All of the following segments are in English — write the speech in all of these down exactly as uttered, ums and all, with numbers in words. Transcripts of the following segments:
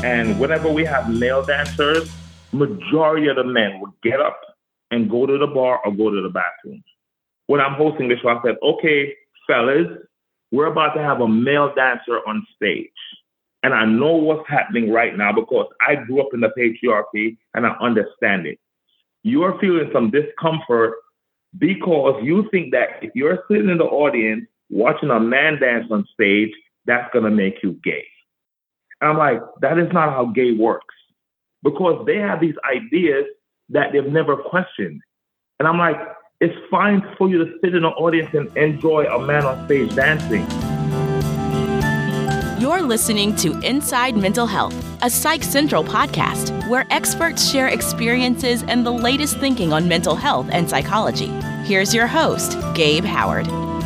And whenever we have male dancers, majority of the men would get up and go to the bar or go to the bathroom. When I'm hosting the show, I said, okay, fellas, we're about to have a male dancer on stage. And I know what's happening right now because I grew up in the patriarchy and I understand it. You're feeling some discomfort because you think that if you're sitting in the audience watching a man dance on stage, that's going to make you gay. And I'm like, that is not how gay works, because they have these ideas that they've never questioned. And I'm like, it's fine for you to sit in the audience and enjoy a man on stage dancing. You're listening to Inside Mental Health, a Psych Central podcast where experts share experiences and the latest thinking on mental health and psychology. Here's your host, Gabe Howard.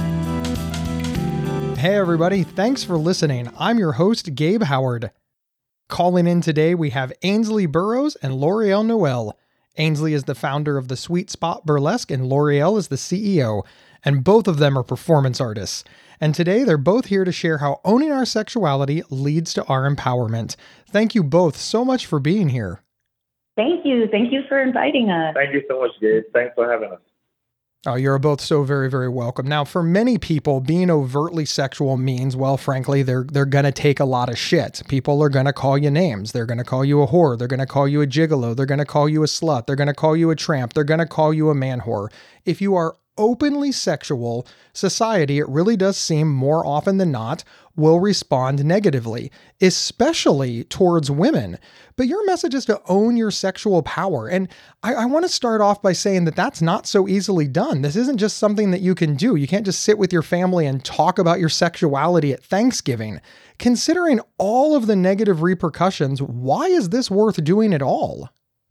Hey everybody, thanks for listening. I'm your host, Gabe Howard. Calling in today, we have Ainsley Burrows and L'Oreal Noel. Ainsley is the founder of the Sweet Spot Burlesque and L'Oreal is the C E O, and both of them are performance artists. And today they're both here to share how owning our sexuality leads to our empowerment. Thank you both so much for being here. Thank you. Thank you for inviting us. Thank you so much, Gabe. Thanks for having us. Oh, you're both so very, very welcome. Now, for many people, being overtly sexual means, well, frankly, they're they're going to take a lot of shit. People are going to call you names. They're going to call you a whore. They're going to call you a gigolo. They're going to call you a slut. They're going to call you a tramp. They're going to call you a man whore. If you are openly sexual, society, it really does seem more often than not, will respond negatively, especially towards women. But your message is to own your sexual power. And I, I want to start off by saying that that's not so easily done. This isn't just something that you can do. You can't just sit with your family and talk about your sexuality at Thanksgiving. Considering all of the negative repercussions, why is this worth doing at all?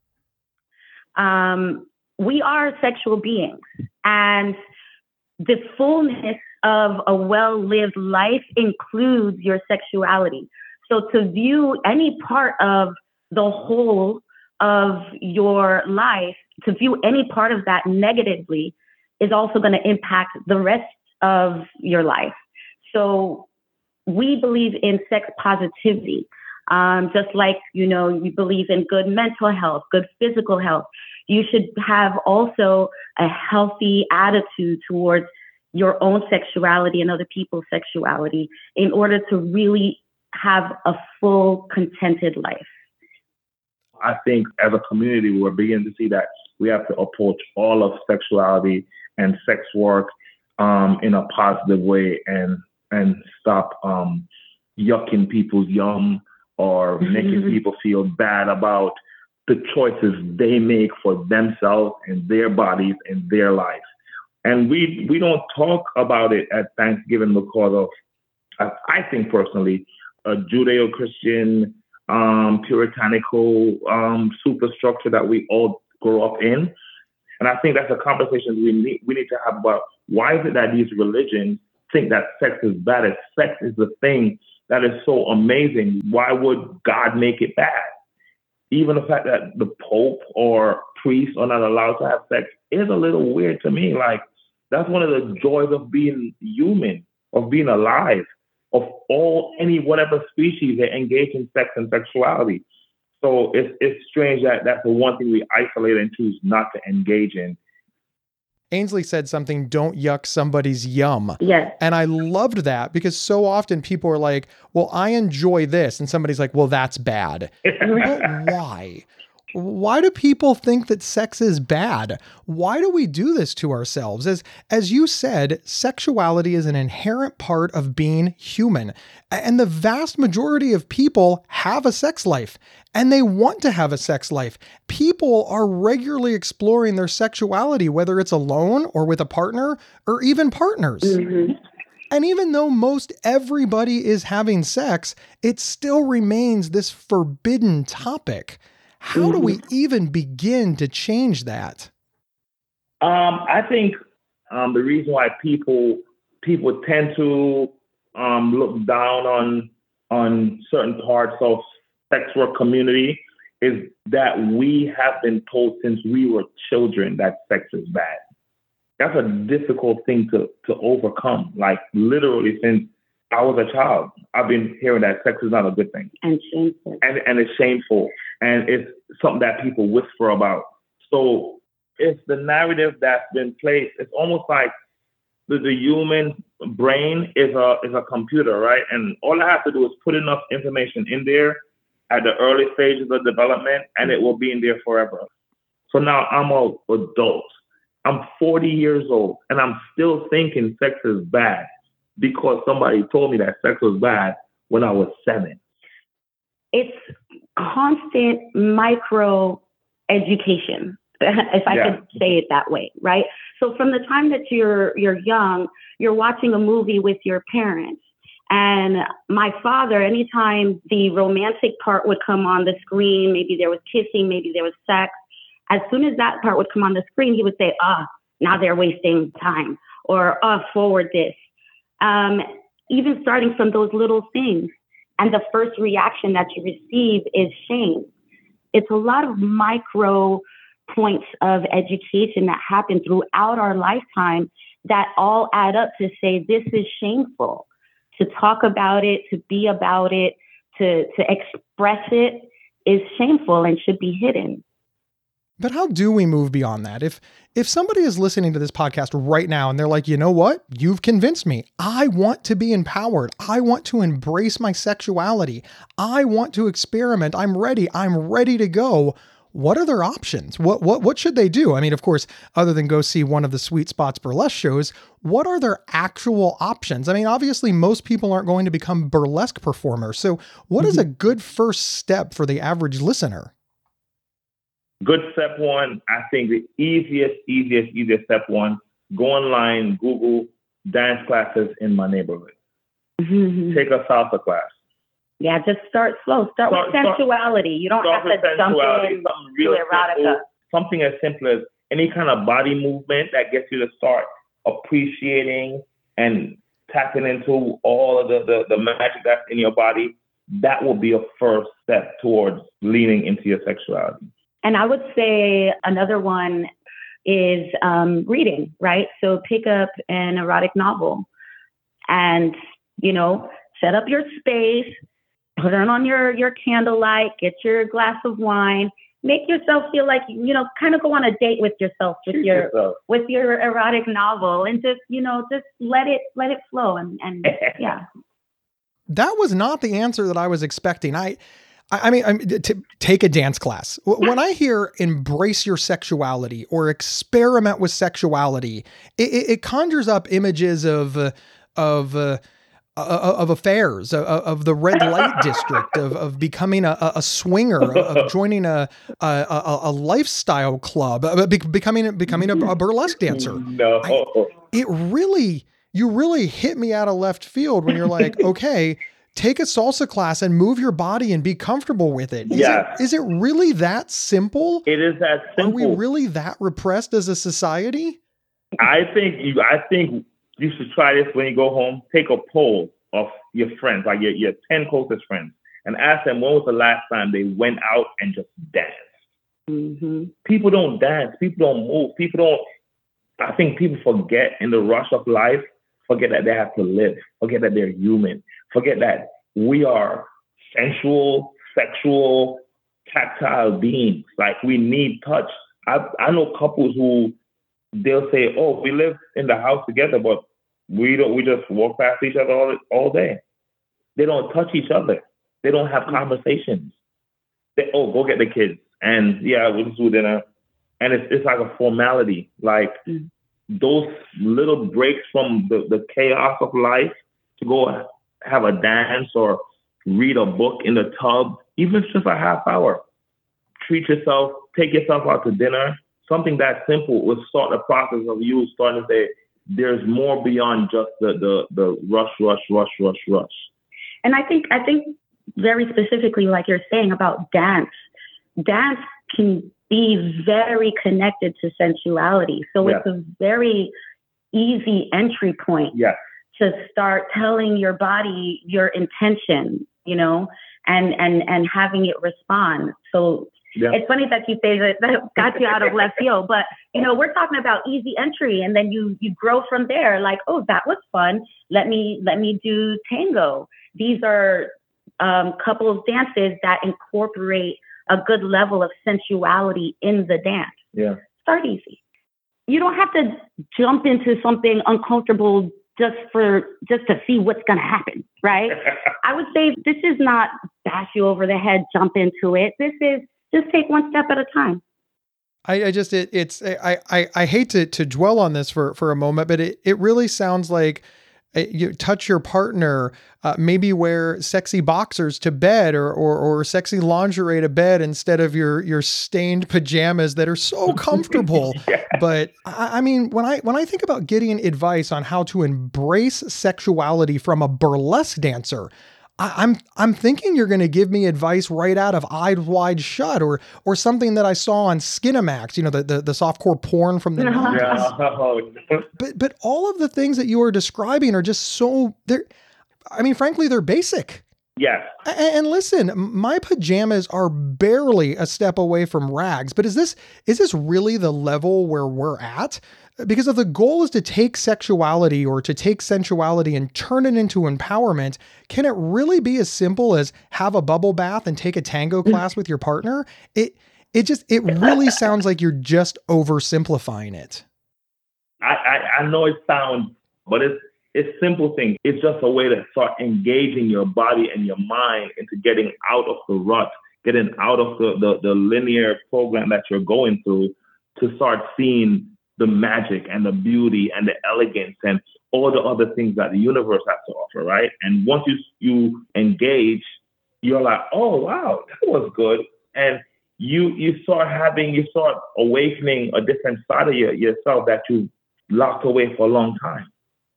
Um, we are sexual beings, and the fullness of a well-lived life includes your sexuality. So to view any part of the whole of your life, to view any part of that negatively is also going to impact the rest of your life. So we believe in sex positivity, um, just like, you know, you believe in good mental health, good physical health. You should have also a healthy attitude towards your own sexuality and other people's sexuality in order to really have a full, contented life. I think as a community, we're beginning to see that we have to approach all of sexuality and sex work um, in a positive way and and stop um, yucking people's yum or making people feel bad about the choices they make for themselves and their bodies and their lives. And we we don't talk about it at Thanksgiving because of, I think personally, a Judeo-Christian, um, puritanical um, superstructure that we all grow up in. And I think that's a conversation we need, we need to have about why is it that these religions think that sex is bad? If sex is the thing that is so amazing, why would God make it bad? Even the fact that the Pope or priests are not allowed to have sex is a little weird to me. Like, that's one of the joys of being human, of being alive, of all, any, whatever species that engage in sex and sexuality. So it's it's strange that that's the one thing we isolate and choose not to engage in. Ainsley said something, don't yuck somebody's yum. Yes. And I loved that because so often people are like, well, I enjoy this. And somebody's like, well, that's bad. But why? Why do people think that sex is bad? Why do we do this to ourselves? As, as you said, sexuality is an inherent part of being human. And the vast majority of people have a sex life and they want to have a sex life. People are regularly exploring their sexuality, whether it's alone or with a partner or even partners. Mm-hmm. And even though most everybody is having sex, it still remains this forbidden topic. How do we even begin to change that? Um, I think um, the reason why people people tend to um, look down on on certain parts of sex work community is that we have been told since we were children that sex is bad. That's a difficult thing to to overcome. Like literally since I was a child. I've been hearing that sex is not a good thing. And shameful. And, and it's shameful. And it's something that people whisper about. So it's the narrative that's been placed. It's almost like the, the human brain is a is a computer, right? And all I have to do is put enough information in there at the early stages of development, and it will be in there forever. So now I'm an adult. I'm forty years old, and I'm still thinking sex is bad because somebody told me that sex was bad when I was seven. It's constant micro education, if I yeah. could say it that way, right? So from the time that you're you're young, you're watching a movie with your parents. And my father, anytime the romantic part would come on the screen, maybe there was kissing, maybe there was sex, as soon as that part would come on the screen, he would say, ah, now they're wasting time, or ah, forward this. Um, even starting from those little things. And the first reaction that you receive is shame. It's a lot of micro points of education that happen throughout our lifetime that all add up to say, this is shameful. To talk about it, to be about it, to, to express it is shameful and should be hidden. But how do we move beyond that? If if somebody is listening to this podcast right now and they're like, you know what? You've convinced me. I want to be empowered. I want to embrace my sexuality. I want to experiment. I'm ready. I'm ready to go. What are their options? What what what should they do? I mean, of course, other than go see one of the Sweet Spots burlesque shows, what are their actual options? I mean, obviously, most people aren't going to become burlesque performers. So what mm-hmm. is a good first step for the average listener? Good step one, I think the easiest, easiest, easiest step one, go online, Google dance classes in my neighborhood. Mm-hmm. Take a salsa class. Yeah, just start slow. Start, start with sensuality. You don't have to jump in to erotica. Simple, something as simple as any kind of body movement that gets you to start appreciating and tapping into all of the, the, the magic that's in your body. That will be a first step towards leaning into your sexuality. And I would say another one is um, reading, right? So pick up an erotic novel and, you know, set up your space, turn on your, your candlelight, get your glass of wine, make yourself feel like, you know, kind of go on a date with yourself, with Choose your, yourself. with your erotic novel and just, you know, just let it, let it flow. And, and yeah. That was not the answer that I was expecting. I, I mean, I'm, to take a dance class. When I hear embrace your sexuality or experiment with sexuality, it, it conjures up images of uh, of uh, of affairs, of, of the red light district, of of becoming a, a swinger, of joining a a, a lifestyle club, becoming becoming a, a burlesque dancer. No, I, it really, you really hit me out of left field when you're like, okay. Take a salsa class and move your body and be comfortable with it. Is, yes. it, is it really that simple? It is that simple. Are we really that repressed as a society? I think you. I think you should try this when you go home. Take a poll of your friends, like your, your ten closest friends, and ask them when was the last time they went out and just danced. Mm-hmm. People don't dance. People don't move. People don't. I think people forget in the rush of life. Forget that they have to live. Forget that they're human. Forget that we are sensual, sexual, tactile beings. Like we need touch. I I know couples who they'll say, "Oh, we live in the house together, but we don't. We just walk past each other all all day." They don't touch each other. They don't have conversations. They oh, go get the kids, and yeah, we'll just do dinner, and it's it's like a formality. Like mm. those little breaks from the, the chaos of life to go have a dance or read a book in the tub, even if it's just a half hour. Treat yourself, take yourself out to dinner. Something that simple will start the process of you starting to say, there's more beyond just the the the rush, rush, rush, rush, rush. And I think I think very specifically, like you're saying about dance, dance can be very connected to sensuality. So yes. It's a very easy entry point. Yes. To start telling your body your intention, you know, and, and, and having it respond. So Yeah. It's funny that you say that, that got you out of left field, but you know, we're talking about easy entry, and then you you grow from there. Like, oh, that was fun. Let me let me do tango. These are um, couples dances that incorporate a good level of sensuality in the dance. Yeah. Start easy. You don't have to jump into something uncomfortable just for just to see what's going to happen, right? I would say this is not bash you over the head, jump into it. This is just take one step at a time. I, I just it, it's I, I I hate to to dwell on this for for a moment, but it it really sounds like you touch your partner, uh, maybe wear sexy boxers to bed or, or or sexy lingerie to bed instead of your your stained pajamas that are so comfortable. Yeah. But I, I mean, when I when I think about getting advice on how to embrace sexuality from a burlesque dancer, I, I'm I'm thinking you're going to give me advice right out of Eyes Wide Shut or or something that I saw on Skinamax, you know, the the, the softcore porn from the nineties. Yeah. But but all of the things that you are describing are just so they're, I mean, frankly, they're basic. Yes. And, and listen, my pajamas are barely a step away from rags. But is this is this really the level where we're at? Because if the goal is to take sexuality or to take sensuality and turn it into empowerment, can it really be as simple as have a bubble bath and take a tango class with your partner? It it just it really sounds like you're just oversimplifying it. I, I, I know it sounds, but it's it's simple things. It's just a way to start engaging your body and your mind into getting out of the rut, getting out of the, the, the linear program that you're going through to start seeing the magic and the beauty and the elegance and all the other things that the universe has to offer, right? And once you you engage, you're like, oh, wow, that was good. And you you start having, you start awakening a different side of your, yourself that you locked away for a long time.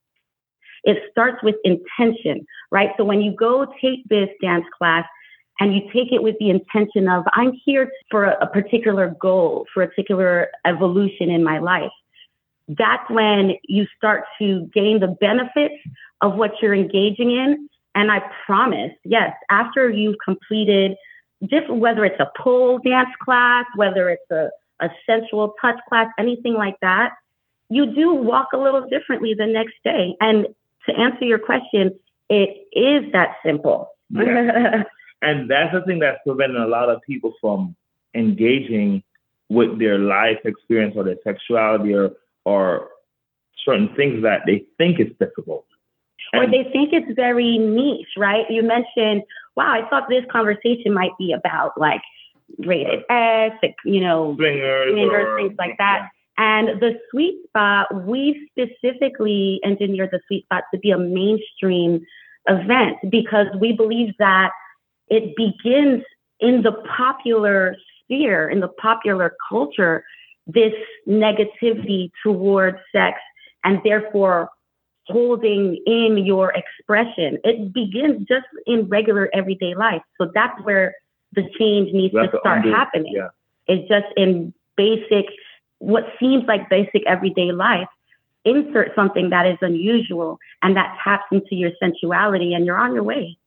It starts with intention, right? So when you go take this dance class and you take it with the intention of, I'm here for a, a particular goal, for a particular evolution in my life, that's when you start to gain the benefits of what you're engaging in. And I promise, yes, after you've completed different, whether it's a pole dance class, whether it's a, a sensual touch class, anything like that, you do walk a little differently the next day. And to answer your question, it is that simple. Yeah. And that's the thing that's preventing a lot of people from engaging with their life experience or their sexuality or, or certain things that they think is difficult. Or And they think it's very niche, right? You mentioned, wow, I thought this conversation might be about like rated X, you know, swingers, swingers, or, things like that. And the sweet spot, we specifically engineered the sweet spot to be a mainstream event because we believe that it begins in the popular sphere, in the popular culture, this negativity towards sex and therefore holding in your expression. It begins just in regular everyday life. So that's where the change needs That's to start under- happening. yeah. It's just in basic, what seems like basic everyday life, insert something that is unusual and that taps into your sensuality and you're on your way.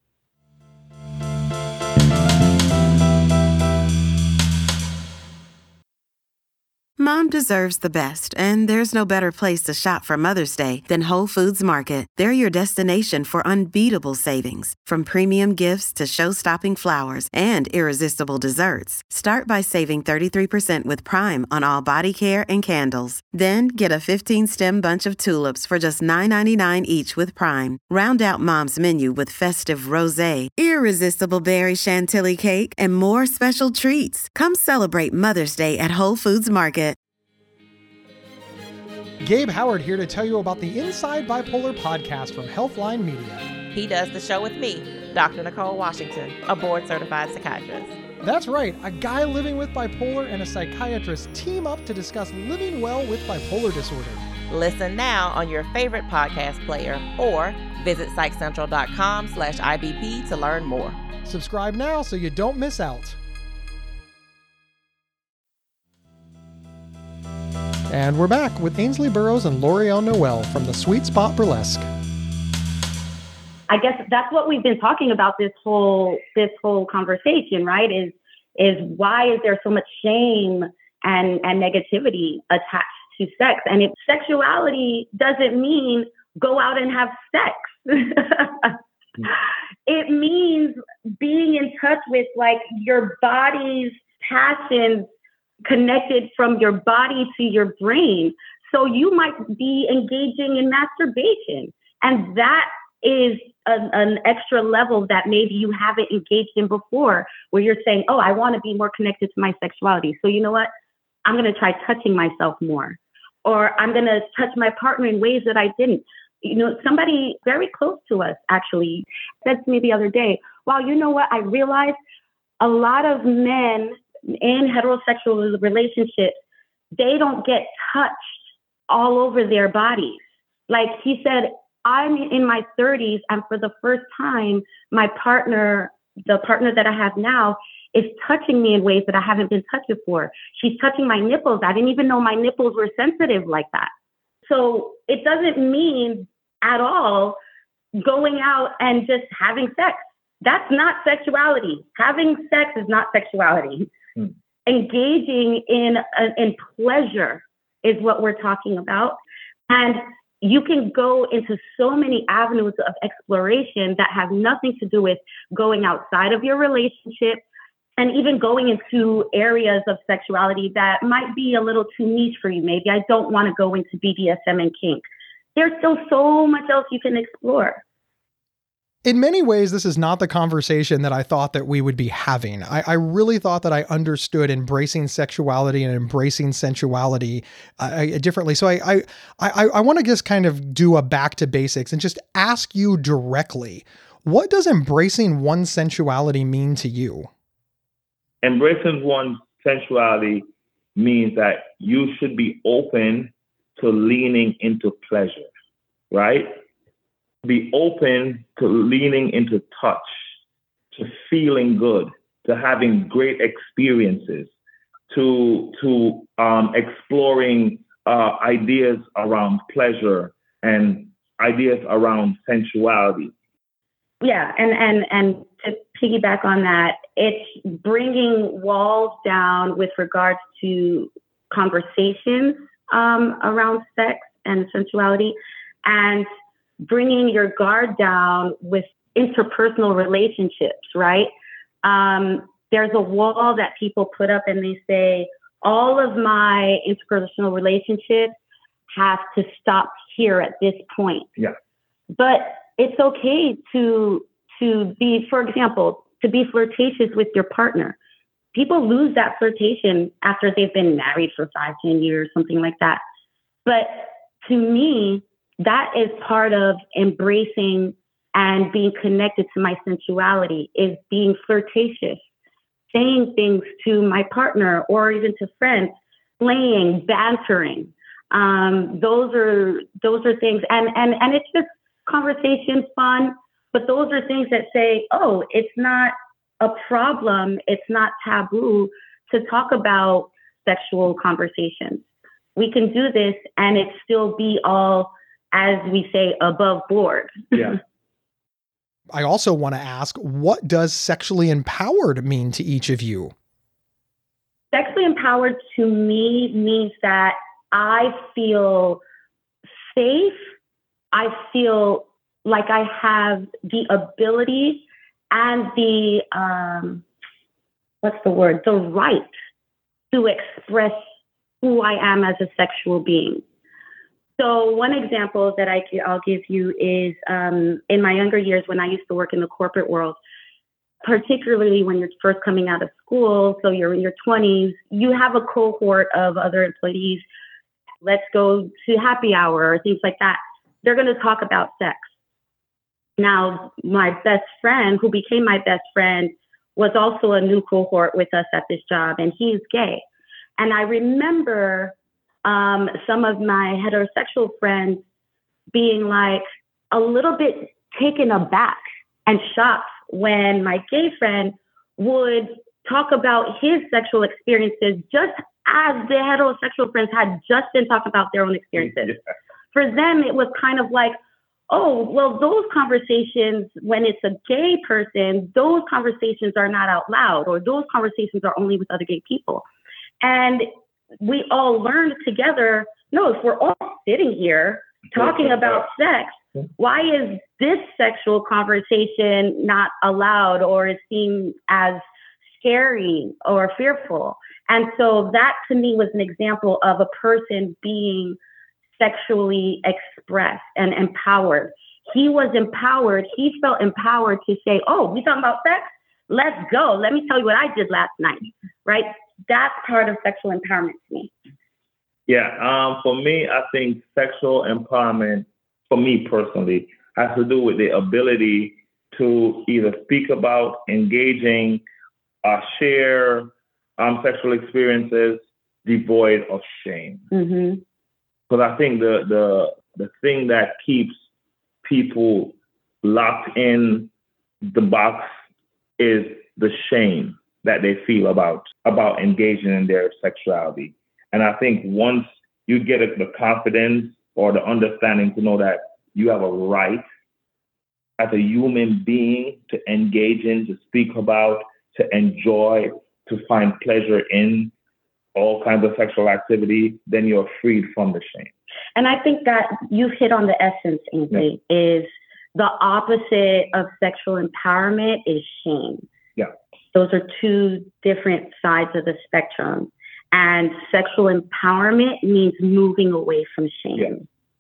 Mom deserves the best, and there's no better place to shop for Mother's Day than Whole Foods Market. They're your destination for unbeatable savings, from premium gifts to show-stopping flowers and irresistible desserts. Start by saving thirty-three percent with Prime on all body care and candles. Then get a fifteen-stem bunch of tulips for just nine ninety-nine each with Prime. Round out Mom's menu with festive rosé, irresistible berry chantilly cake, and more special treats. Come celebrate Mother's Day at Whole Foods Market. Gabe Howard here to tell you about the Inside Bipolar podcast from Healthline Media. He does the show with me, Doctor Nicole Washington, a board-certified psychiatrist. That's right, a guy living with bipolar and a psychiatrist team up to discuss living well with bipolar disorder. Listen now on your favorite podcast player or visit psychcentral.com slash IBP to learn more. Subscribe now so you don't miss out. And we're back with Ainsley Burroughs and L'Oreal Noel from the Sweet Spot Burlesque. I guess that's what we've been talking about this whole this whole conversation, right? Is is why is there so much shame and, and negativity attached to sex? And if sexuality doesn't mean go out and have sex. It means being in touch with like your body's passions connected from your body to your brain. So you might be engaging in masturbation, and that is a, an extra level that maybe you haven't engaged in before, where you're saying, oh, I want to be more connected to my sexuality. So you know what? I'm going to try touching myself more, or I'm going to touch my partner in ways that I didn't. You know, somebody very close to us actually said to me the other day, wow, you know what? I realized a lot of men in heterosexual relationships, they don't get touched all over their bodies. Like he said, I'm in my thirties, and for the first time, my partner, the partner that I have now, is touching me in ways that I haven't been touched before. She's touching my nipples. I didn't even know my nipples were sensitive like that. So it doesn't mean at all going out and just having sex. That's not sexuality. Having sex is not sexuality. Hmm. Engaging in, uh, in pleasure is what we're talking about. And you can go into so many avenues of exploration that have nothing to do with going outside of your relationship, and even going into areas of sexuality that might be a little too niche for you. Maybe I don't want to go into B D S M and kink. There's still so much else you can explore. In many ways, this is not the conversation that I thought that we would be having. I, I really thought that I understood embracing sexuality and embracing sensuality uh, differently. So I I I, I want to just kind of do a back to basics and just ask you directly, what does embracing one's sensuality mean to you? Embracing one's sensuality means that you should be open to leaning into pleasure, right? Be open to leaning into touch, to feeling good, to having great experiences, to to um, exploring uh, ideas around pleasure and ideas around sensuality. Yeah, and and and to piggyback on that, it's bringing walls down with regards to conversations um, around sex and sensuality, and bringing your guard down with interpersonal relationships, right? Um, there's a wall that people put up and they say, all of my interpersonal relationships have to stop here at this point. Yeah. But it's okay to, to be, for example, to be flirtatious with your partner. People lose that flirtation after they've been married for five, ten years, something like that. But to me, that is part of embracing and being connected to my sensuality, is being flirtatious, saying things to my partner or even to friends, playing, bantering. Um, those are those are things, and and and it's just conversation, fun. But those are things that say, oh, it's not a problem, it's not taboo to talk about sexual conversations. We can do this, and it still be all, as we say, above board. Yeah. I also want to ask, what does sexually empowered mean to each of you? Sexually empowered to me means that I feel safe. I feel like I have the ability and the, um, what's the word? The right to express who I am as a sexual being. So one example that I, I'll give you is um, in my younger years when I used to work in the corporate world, particularly when you're first coming out of school, so you're in your twenties, you have a cohort of other employees. Let's go to happy hour or things like that. They're going to talk about sex. Now, my best friend, who became my best friend, was also a new cohort with us at this job, and he's gay. And I remember um, some of my heterosexual friends being like a little bit taken aback and shocked when my gay friend would talk about his sexual experiences just as the heterosexual friends had just been talking about their own experiences. Yeah. For them, it was kind of like, oh, well, those conversations, when it's a gay person, those conversations are not out loud, or those conversations are only with other gay people. And we all learned together, no, if we're all sitting here talking about sex, why is this sexual conversation not allowed or is seen as scary or fearful? And so that to me was an example of a person being sexually expressed and empowered. He was empowered. He felt empowered to say, oh, we talking about sex? Let's go. Let me tell you what I did last night, right? That's part of sexual empowerment to me. Yeah, um, for me, I think sexual empowerment, for me personally, has to do with the ability to either speak about, engaging, uh, share um, sexual experiences devoid of shame. Mm-hmm. Because I think the the the thing that keeps people locked in the box is the shame that they feel about about engaging in their sexuality. And I think once you get the confidence or the understanding to know that you have a right as a human being to engage in, to speak about, to enjoy, to find pleasure in all kinds of sexual activity, then you're freed from the shame. And I think that you've hit on the essence, Ainsley, yeah. is the opposite of sexual empowerment is shame. Yeah. Those are two different sides of the spectrum. And sexual empowerment means moving away from shame. Yeah.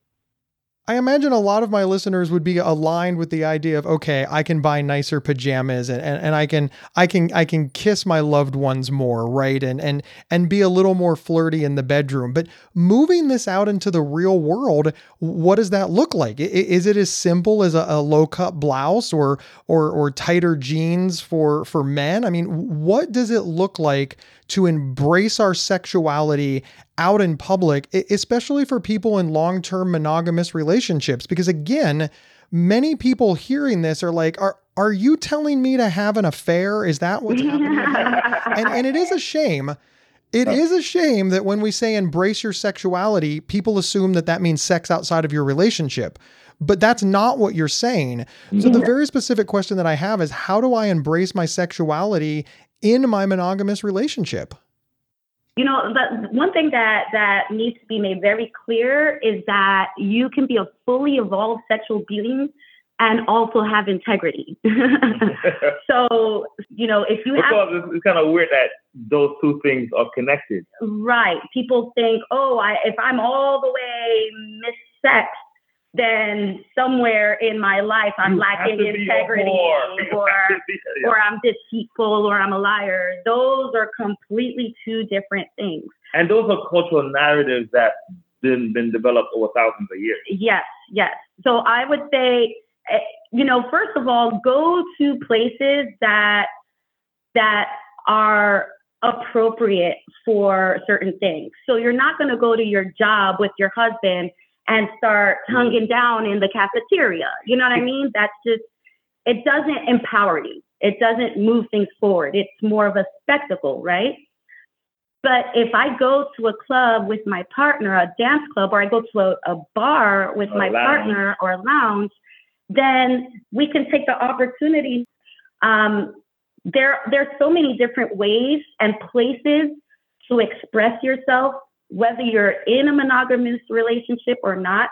I imagine a lot of my listeners would be aligned with the idea of, okay, I can buy nicer pajamas and, and, and I can I can I can kiss my loved ones more, right? And and and be a little more flirty in the bedroom. But moving this out into the real world, what does that look like? Is it as simple as a, a low-cut blouse or or or tighter jeans for for men? I mean, what does it look like to embrace our sexuality out in public, especially for people in long-term monogamous relationships? Because again, many people hearing this are like, are are you telling me to have an affair? Is that what's happening? and, and it is a shame. It is a shame that when we say embrace your sexuality, people assume that that means sex outside of your relationship. But that's not what you're saying. So the very specific question that I have is, how do I embrace my sexuality in my monogamous relationship? You know, the one thing that, that needs to be made very clear is that you can be a fully evolved sexual being and also have integrity. So, you know, if you because have... It's, it's kind of weird that those two things are connected. Right. People think, oh, I, if I'm all the way mis-sex, then somewhere in my life I'm you lacking integrity or, yeah. or I'm deceitful or I'm a liar. Those are completely two different things. And those are cultural narratives that been been developed over thousands of years. Yes, yes. So I would say, you know, first of all, go to places that that are appropriate for certain things. So you're not going to go to your job with your husband and start tonguing down in the cafeteria. You know what I mean? That's just, it doesn't empower you. It doesn't move things forward. It's more of a spectacle, right? But if I go to a club with my partner, a dance club, or I go to a, a bar with a my lounge. partner or a lounge, then we can take the opportunity. Um, there, there's so many different ways and places to express yourself, whether you're in a monogamous relationship or not.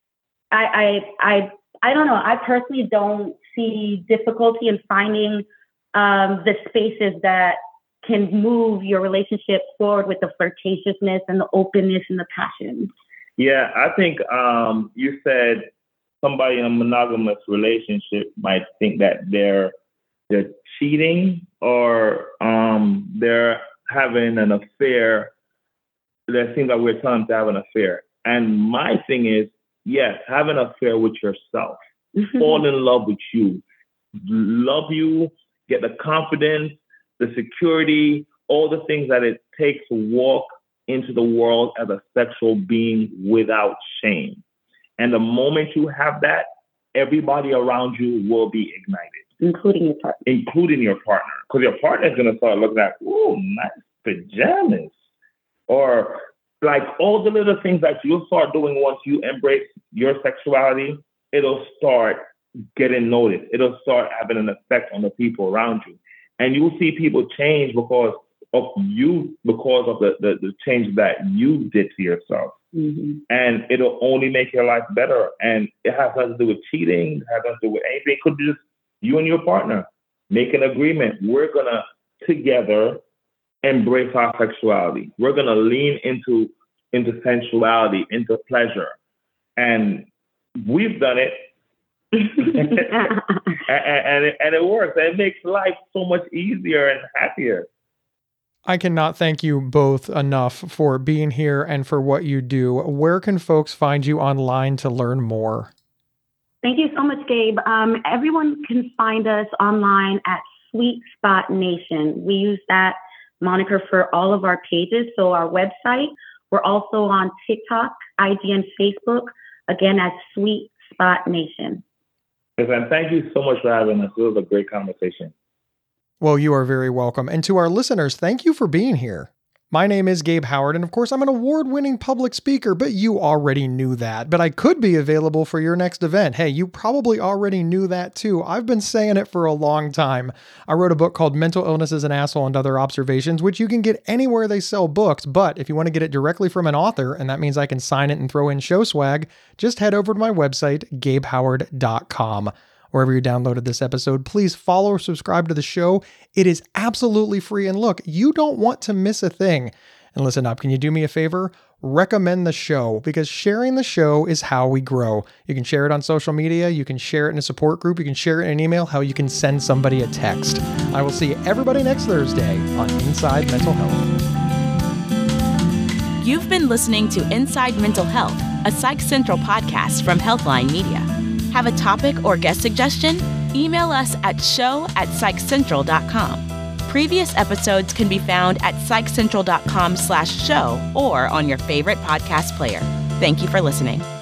I, I, I, I don't know. I personally don't see difficulty in finding um, the spaces that can move your relationship forward with the flirtatiousness and the openness and the passion. Yeah, I think um, you said somebody in a monogamous relationship might think that they're they're cheating or um, they're having an affair. That seems like we're telling them to have an affair. And my thing is, yes, have an affair with yourself. Fall in love with you. Love you, get the confidence, the security, all the things that it takes to walk into the world as a sexual being without shame. And the moment you have that, everybody around you will be ignited. Including your partner. Including your partner. Because your partner is going to start looking at, ooh, nice pajamas. Or like all the little things that you'll start doing once you embrace your sexuality, it'll start getting noticed. It'll start having an effect on the people around you. And you'll see people change because of you, because of the, the, the change that you did to yourself. Mm-hmm. And it'll only make your life better. And it has nothing to do with cheating, it has nothing to do with anything. It could be just you and your partner make an agreement. We're going to together embrace our sexuality. We're going to lean into, into sensuality, into pleasure. And we've done it. and, and, it, and it works. And it makes life so much easier and happier. I cannot thank you both enough for being here and for what you do. Where can folks find you online to learn more? Thank you so much, Gabe. Um, everyone can find us online at Sweet Spot Nation. We use that moniker for all of our pages. So our website, we're also on TikTok, I G, and Facebook, again, at Sweet Spot Nation. Yes, and thank you so much for having us. It was a great conversation. Well, you are very welcome. And to our listeners, thank you for being here. My name is Gabe Howard, and of course, I'm an award-winning public speaker, but you already knew that. But I could be available for your next event. Hey, you probably already knew that too. I've been saying it for a long time. I wrote a book called Mental Illness is an Asshole and Other Observations, which you can get anywhere they sell books. But if you want to get it directly from an author, and that means I can sign it and throw in show swag, just head over to my website, gabe howard dot com. Wherever you downloaded this episode, please follow or subscribe to the show. It is absolutely free. And look, you don't want to miss a thing. And listen up, can you do me a favor? Recommend the show, because sharing the show is how we grow. You can share it on social media. You can share it in a support group. You can share it in an email. How you can send somebody a text. I will see everybody next Thursday on Inside Mental Health. You've been listening to Inside Mental Health, a Psych Central podcast from Healthline Media. Have a topic or guest suggestion? Email us at show at psych central dot com. Previous episodes can be found at psych central dot com slash show or on your favorite podcast player. Thank you for listening.